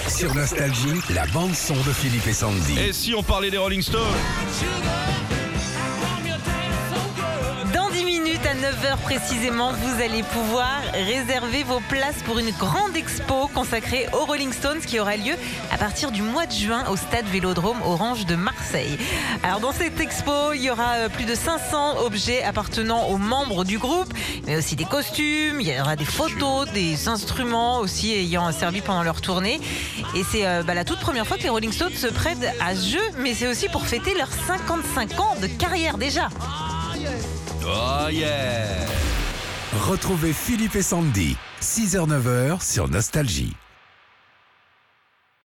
Sur Nostalgie, la bande-son de Philippe et Sandy. Et si on parlait des Rolling Stones? Dans 10 minutes, à 9h précisément, vous allez pouvoir réserver vos places pour une grande expo consacrée aux Rolling Stones qui aura lieu à partir du mois de juin au stade Vélodrome Orange de Marseille. Alors dans cette expo, il y aura plus de 500 objets appartenant aux membres du groupe, mais aussi des costumes, il y aura des photos, des instruments aussi ayant servi pendant leur tournée. Et c'est la toute première fois que les Rolling Stones se prêtent à ce jeu, mais c'est aussi pour fêter leurs 55 ans de carrière déjà. Oh yeah! Retrouvez Philippe et Sandy, 6h-9h sur Nostalgie.